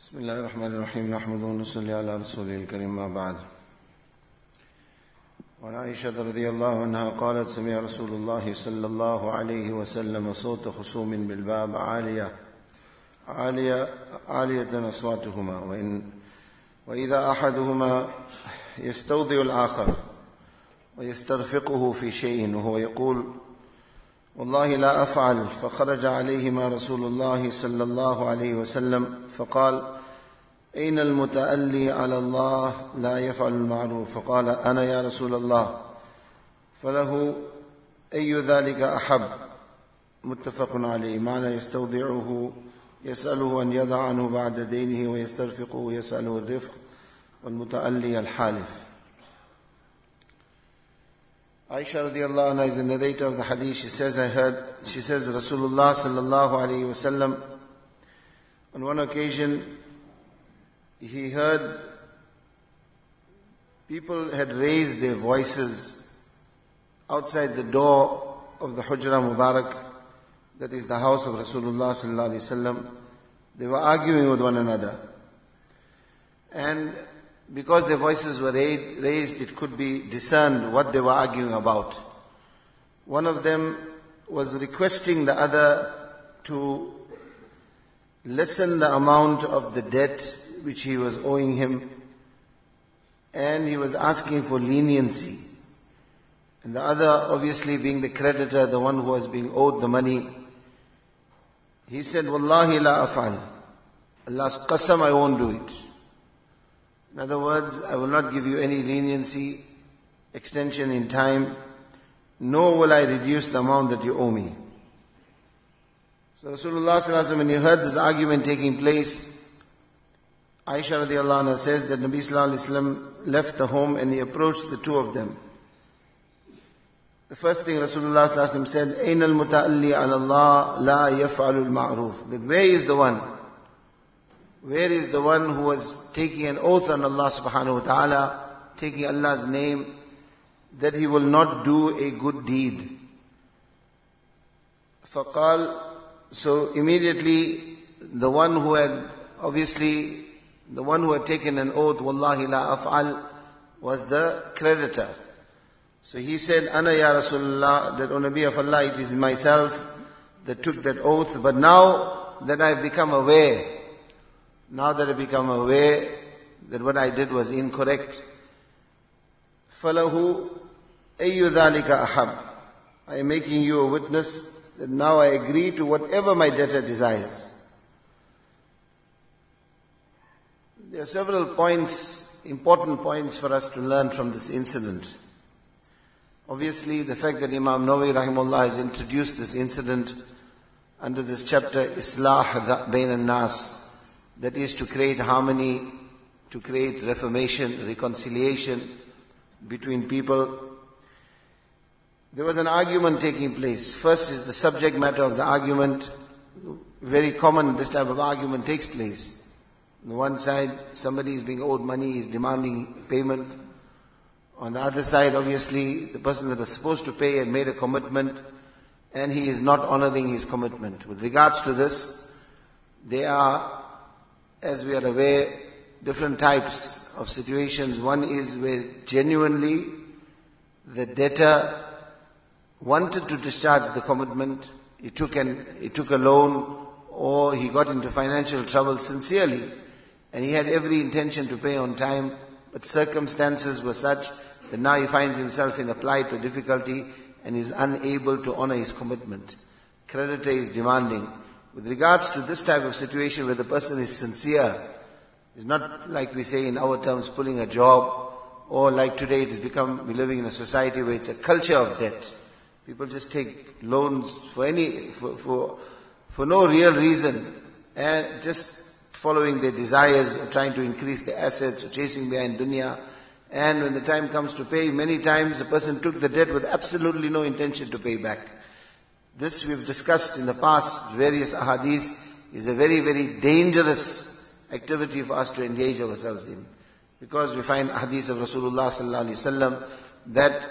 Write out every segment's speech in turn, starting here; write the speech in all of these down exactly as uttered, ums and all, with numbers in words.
بسم الله الرحمن الرحيم نحمده ونصلي على رسوله الكريم ما بعد. وعن عائشة رضي الله عنها قالت سمع رسول الله صلى الله عليه وسلم صوت خصوم بالباب عالية عالية عالية أصواتهما وإن وإذا أحدهما يستوضع الآخر ويسترفقه في شيء وهو يقول والله لا أفعل، فخرج عليهما رسول الله صلى الله عليه وسلم فقال أين المتألي على الله لا يفعل المعروف؟ فقال أنا يا رسول الله، فله أي ذلك أحب؟ متفق عليه. معنى يستوضعه يسأله أن يضع عنه بعد دينه ويسترفقه يسأله الرفق، والمتألي الحالف. Aisha radiallahu anha is the narrator of the hadith. She says, I heard, she says, Rasulullah sallallahu alayhi wasallam, on one occasion, he heard people had raised their voices outside the door of the Hujra Mubarak, that is the house of Rasulullah sallallahu alayhi wasallam. They were arguing with one another. And because their voices were raised, it could be discerned what they were arguing about. One of them was requesting the other to lessen the amount of the debt which he was owing him, and he was asking for leniency. And the other, obviously being the creditor, the one who was being owed the money, he said, Wallahi la af'al. Allah's qasam, I won't do it. In other words, I will not give you any leniency, extension in time, nor will I reduce the amount that you owe me. So Rasulullah sallallahu alaihi wasallam, when he heard this argument taking place, Aisha radiallahu anha says that Nabi sallallahu alaihi wasallam left the home and he approached the two of them. The first thing Rasulullah sallallahu alaihi wasallam said, Ayn al-muta'alli ala Allah la yaf'alu al-ma'ruf. That where is the one? Where is the one who was taking an oath on Allah subhanahu wa ta'ala, taking Allah's name, that he will not do a good deed? فقال, so immediately the one who had, obviously, the one who had taken an oath, Wallahi la af'al, was the creditor. So he said, Ana ya Rasulullah, that O Nabi of Allah, it is myself that took that oath, but now that I have become aware, Now that I become aware that what I did was incorrect, فَلَهُ أَيُّ ذَلِكَ أَحَبْ. I am making you a witness that now I agree to whatever my debtor desires. There are several points, important points for us to learn from this incident. Obviously, the fact that Imam Nawawi rahimahullah has introduced this incident under this chapter, Islah Bain al-Nas, that is to create harmony, to create reformation, reconciliation between people. There was an argument taking place. First is the subject matter of the argument. Very common, this type of argument takes place. On the one side, somebody is being owed money, he is demanding payment. On the other side, obviously, the person that was supposed to pay had made a commitment and he is not honoring his commitment. With regards to this, there are, as we are aware, different types of situations. One is where genuinely the debtor wanted to discharge the commitment, he took an he took a loan, or he got into financial trouble sincerely, and he had every intention to pay on time, but circumstances were such that now he finds himself in a plight or difficulty and is unable to honor his commitment. Creditor is demanding. With regards to this type of situation where the person is sincere, it's not like we say in our terms pulling a job, or like today it has become, we're living in a society where it's a culture of debt. People just take loans for any, for, for, for no real reason, and just following their desires, or trying to increase their assets, or chasing behind dunya. And when the time comes to pay, many times the person took the debt with absolutely no intention to pay back. This we've discussed in the past, various ahadith, is a very, very dangerous activity for us to engage ourselves in. Because we find hadith of Rasulullah sallallahu alaihi wasallam that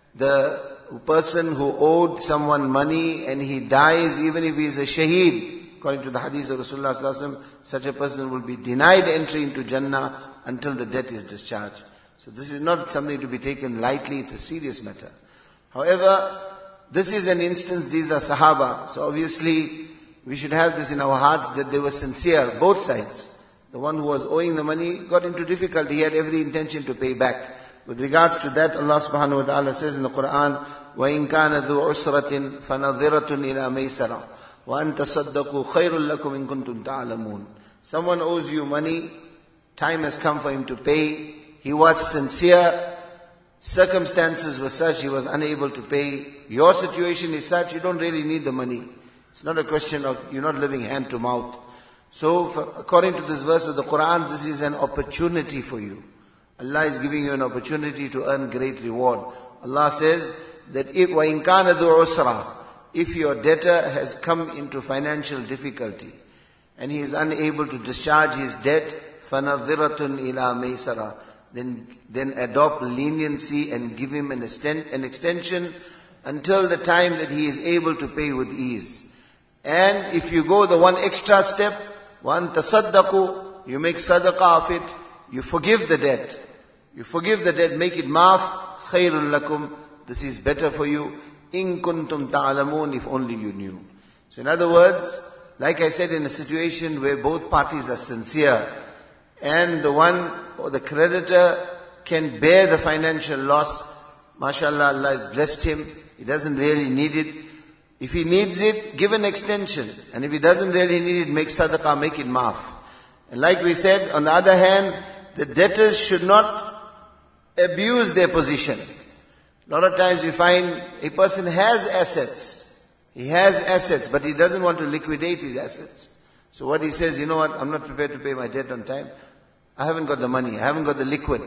the person who owed someone money and he dies, even if he is a shaheed, according to the hadith of Rasulullah sallallahu alaihi wasallam, such a person will be denied entry into Jannah until the debt is discharged. So this is not something to be taken lightly, it's a serious matter. However, this is an instance, these are Sahaba, so obviously we should have this in our hearts that they were sincere, both sides. The one who was owing the money got into difficulty, he had every intention to pay back. With regards to that, Allah subhanahu wa ta'ala says in the Quran, وَإِن كَانَ ذُو عُسْرَةٍ فَنَظِرَةٌ إِلَى مَيْسَرَةٍ وَأَن تَصَدَّقُوا خَيْرٌ لَكُمْ إِن كُنتُمْ تَعْلَمُونَ. Someone owes you money, time has come for him to pay, he was sincere, circumstances were such, he was unable to pay, your situation is such, you don't really need the money. It's not a question of, you're not living hand to mouth. So, for, according to this verse of the Quran, this is an opportunity for you. Allah is giving you an opportunity to earn great reward. Allah says that if وَإِن كَانَ ذُو عُسْرَةٍ, if your debtor has come into financial difficulty and he is unable to discharge his debt, فَنَظِرَةٌ إِلَى مَيْسَرَةٍ, then then adopt leniency and give him an, extent, an extension until the time that he is able to pay with ease. And if you go the one extra step, وَأَن تَصَدَّقُوا, you make sadaqah of it, you forgive the debt. You forgive the debt, make it maaf, khairul lakum, this is better for you, in kuntum ta'alamun, if only you knew. So in other words, like I said, in a situation where both parties are sincere, and the one or the creditor can bear the financial loss, mashallah, Allah has blessed him, he doesn't really need it. If he needs it, give an extension. And if he doesn't really need it, make sadaqah, make it maaf. And like we said, on the other hand, the debtors should not abuse their position. A lot of times we find a person has assets. He has assets, but he doesn't want to liquidate his assets. So what he says, you know what, I'm not prepared to pay my debt on time. I haven't got the money, I haven't got the liquid.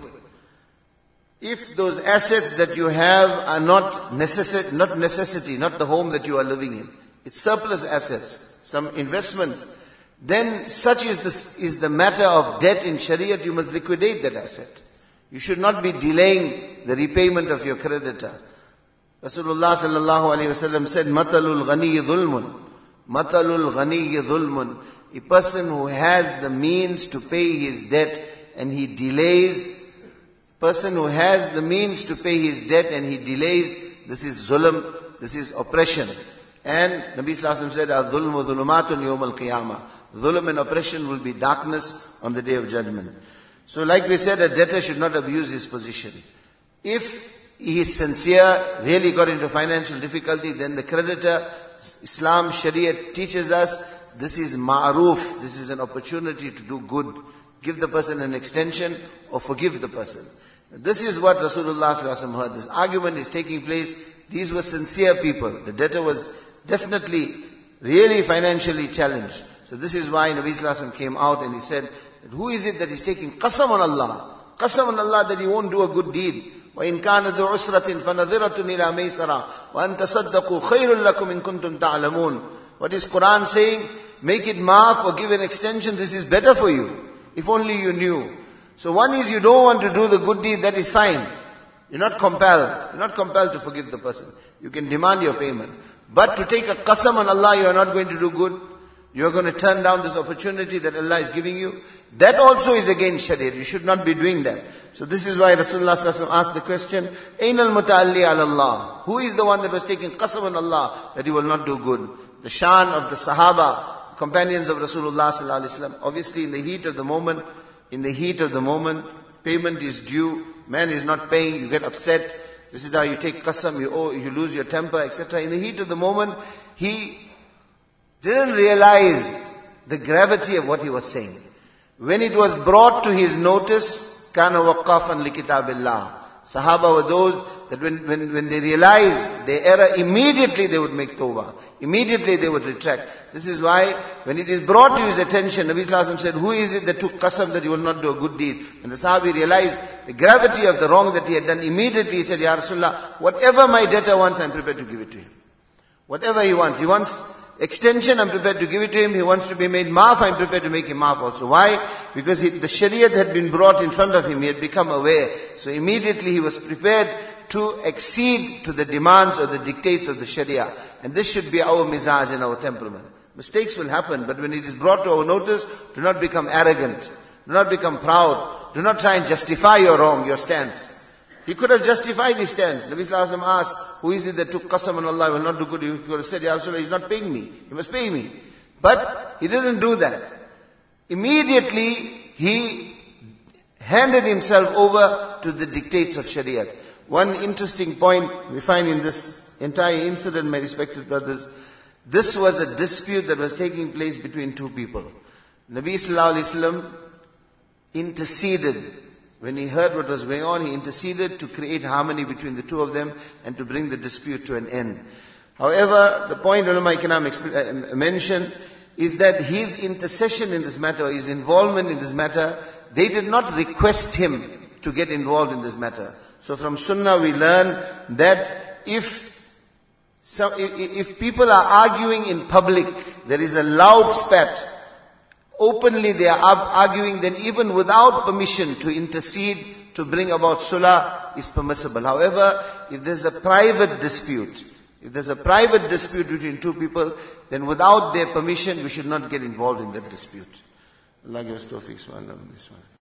If those assets that you have are not necessi- not necessity, not the home that you are living in, it's surplus assets, some investment, then such is the, is the matter of debt in Shariat, you must liquidate that asset. You should not be delaying the repayment of your creditor. Rasulullah sallallahu alayhi wa sallam said, مَثَلُ الْغَنِيِّ ظُلْمٌ مَثَلُ الْغَنِيِّ ظُلْمٌ. A person who has the means to pay his debt and he delays, person who has the means to pay his debt and he delays, this is zulm, this is oppression. And Nabi sallallahu alayhi wa sallam said, الظُّلْمُ ظُلُمَاتٌ يَوْمَ الْقِيَامَةِ. Zulm and oppression will be darkness on the day of judgment. So like we said, a debtor should not abuse his position. If he is sincere, really got into financial difficulty, then the creditor, Islam, Shariat teaches us, this is ma'roof, this is an opportunity to do good. Give the person an extension or forgive the person. This is what Rasulullah sallallahu alaihi wasallam heard. This argument is taking place. These were sincere people. The debtor was definitely, really financially challenged. So this is why Nabi sallallahu alaihi wasallam came out and he said, who is it that is taking qasam on Allah? Qasam on Allah that he won't do a good deed. وَإِن كَانَ ذُو عُسْرَةٍ فَنَظِرَةٌ إِلَى مَيْسَرَةٍ وَأَن تَصَدَّقُوا خَيْرٌ لَكُمْ إِن كُنتُمْ تَعْلَمُونَ. What is Quran saying? Make it maaf or give an extension. This is better for you. If only you knew. So one is you don't want to do the good deed, that is fine. You're not compelled. You're not compelled to forgive the person. You can demand your payment. But to take a qasam on Allah, you are not going to do good. You are going to turn down this opportunity that Allah is giving you. That also is against Shariah. You should not be doing that. So this is why Rasulullah sallallahu alaihi wasallam asked the question, Ayn al-muta'alli ala Allah. Who is the one that was taking qasam on Allah that he will not do good? The shan of the Sahaba, companions of Rasulullah sallallahu alaihi wasallam. Obviously in the heat of the moment, in the heat of the moment, payment is due, man is not paying, you get upset. This is how you take qasam, you owe, you lose your temper, et cetera. In the heat of the moment, he didn't realize the gravity of what he was saying. When it was brought to his notice, kana waqafan li kitabillah. Sahaba were those that when, when, when they realized their error, immediately they would make tawbah. Immediately they would retract. This is why when it is brought to his attention, Nabi sallallahu alaihi wasallam said, who is it that took qasam that he will not do a good deed? When the Sahabi realized the gravity of the wrong that he had done, immediately he said, Ya Rasulullah, whatever my debtor wants, I'm prepared to give it to him. Whatever he wants. He wants extension, I'm prepared to give it to him. He wants to be made maaf, I'm prepared to make him maaf also. Why? Because he, the Shariat had been brought in front of him. He had become aware. So immediately he was prepared to accede to the demands or the dictates of the Sharia. And this should be our mizaj and our temperament. Mistakes will happen, but when it is brought to our notice, do not become arrogant. Do not become proud. Do not try and justify your wrong, your stance. He could have justified his stance. Nabi Sallallahu Alaihi Wasallam asked, who is it that took qasam on Allah, will not do good? He could have said, Ya Rasulullah, he's not paying me. He must pay me. But he didn't do that. Immediately, he handed himself over to the dictates of Shariat. One interesting point we find in this entire incident, my respected brothers, this was a dispute that was taking place between two people. Nabi Sallallahu Alaihi Wasallam interceded. When he heard what was going on, he interceded to create harmony between the two of them and to bring the dispute to an end. However, the point ulama ikram mentioned is that his intercession in this matter, his involvement in this matter, they did not request him to get involved in this matter. So from Sunnah we learn that if so if people are arguing in public, there is a loud spat, openly they are arguing, then even without permission to intercede, to bring about sulah is permissible. However, if there's a private dispute, if there's a private dispute between two people, then without their permission, we should not get involved in that dispute. Allah give us tawfiq.